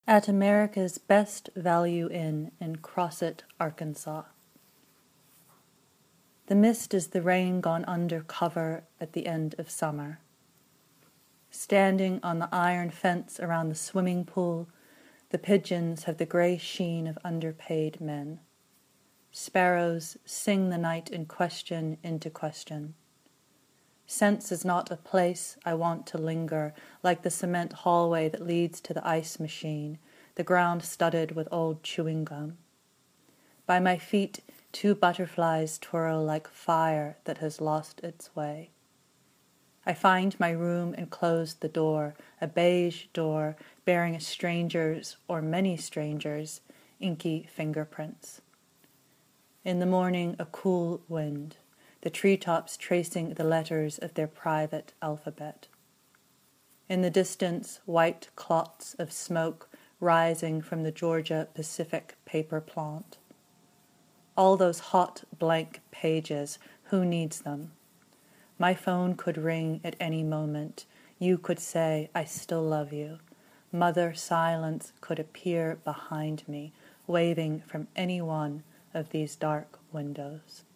At America's Best Value Inn in Crossett, Arkansas. The mist is the rain gone under cover at the end of summer. Standing on the iron fence around the swimming pool, the pigeons have the gray sheen of underpaid men. Sparrows sing the night in question into question. Sense is not a place I want to linger, like the cement hallway that leads to the ice machine, the ground studded with old chewing gum. By my feet, 2 butterflies twirl like fire that has lost its way. I find my room and close the door, a beige door bearing a stranger's or many strangers' inky fingerprints. In the morning, a cool wind, the treetops tracing the letters of their private alphabet. In the distance, white clots of smoke rising from the Georgia Pacific paper plant. All those hot, blank pages, who needs them? My phone could ring at any moment. You could say, I still love you. Mother Silence could appear behind me, waving from any one of these dark windows.